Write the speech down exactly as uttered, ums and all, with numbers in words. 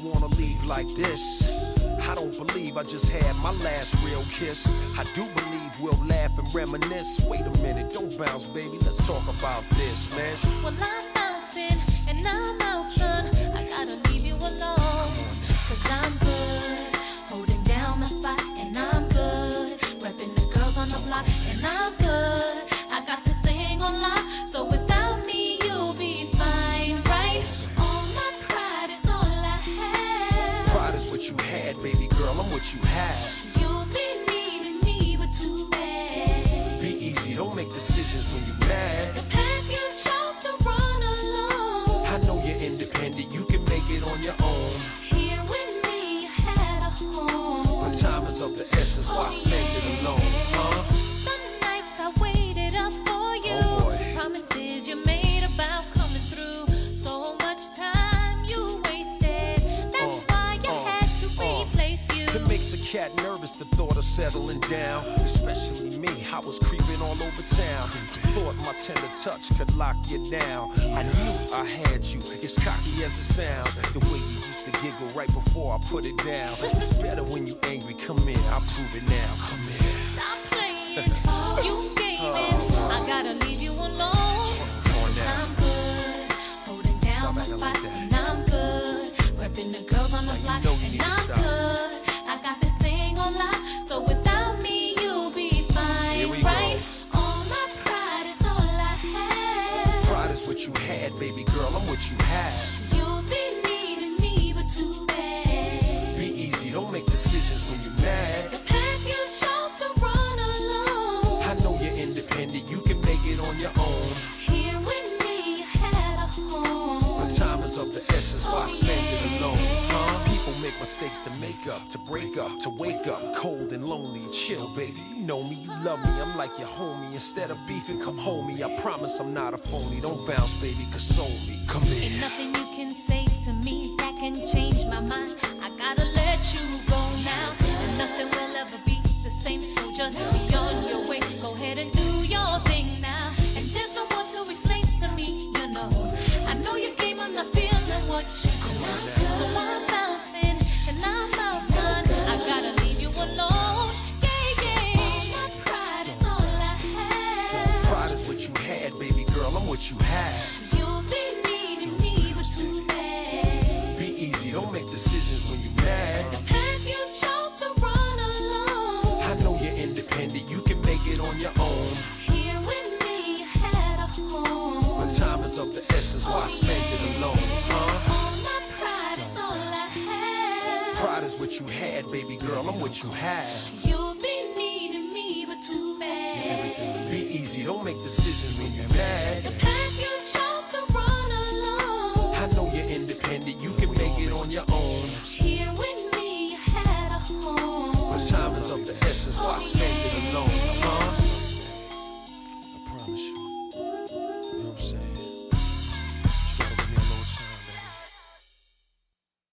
wanna leave like this. I don't believe I just had my last real kiss. I do believe we'll laugh and reminisce. Wait a minute, don't bounce, baby, let's talk about this, man. Well, I'm bouncing and I'm out, son. I gotta leave you alone, cause I'm good, holding down my spot, and I'm good, repping the girls on the block, and I'm good. I got this thing on lock, so without me you'll be fine, right? All my pride is all I have. Pride is what you had, baby girl, I'm what you have. You'll be needing me, but too bad. Be easy, don't make decisions when you're mad. The path you chose to run alone, I know you're independent, you can make it on your own. here with me you had a home. But time is of the essence, why spend it alone, huh? Some nights I waited up for you, Oh boy. promises you made about coming through. So much time you wasted, that's Uh, why I uh, had to uh. replace you. It makes a cat nervous, the thought of settling down. Especially me, I was creeping all over town. Thought my tender touch could lock you down. I knew I had you, it's cocky as it sounds. The way you used to giggle right before I put it down. It's better when you angry, come in, I'll prove it now. Come in. Stop playing, you gaming, I gotta leave you alone. Come on now. I'm good, holding down Stop my acting spot, like that. and I'm good, repping the girls on the Now you block, know you and need to I'm stop. good. I got this thing on lock, so without me you'll be fine, Here we go. right? All my pride is all I have. Pride is what you had, baby girl, I'm what you have. You'll be needing me, but too bad. Be easy, don't make decisions when you're mad. The path you chose to run alone, I know you're independent, you can make it on your own. here with me you had a home. But time is of the essence, why spend it alone, huh? People make mistakes to make up, to break up, to wake up cold and lonely. Chill, baby, you know me, you love me, I'm like your homie. Instead of beefing, come homie. I promise I'm not a phony. Don't bounce, baby, console me. Come Ain't in. nothing you can say to me that can change my mind. I gotta let you go now, and nothing will ever be the same. So just be on your way. Go ahead and do your thing now. And there's no more to explain to me, you know. I know you came, I'm not feeling what you do. So I'm bouncing and I'm out, son. I gotta leave you alone. Yeah, yeah. All my pride is all I have. Pride is what you had, baby girl, I'm what you have. You'll be needing me, but too bad. Be easy, don't make decisions when you're mad. The path you chose to run alone, I know you're independent, you can make it on your own. here with me you had a home. But time is of the essence, why spend it alone, huh? All my pride is all I have. Pride is what you had, baby girl, I'm what you have. You'll be needing me, but too bad. Be easy, don't make decisions when you're mad. The path you chose to run alone, I know you're independent, you can make it on your own. here with me you had a home. But time is of the essence, why spend it alone, huh?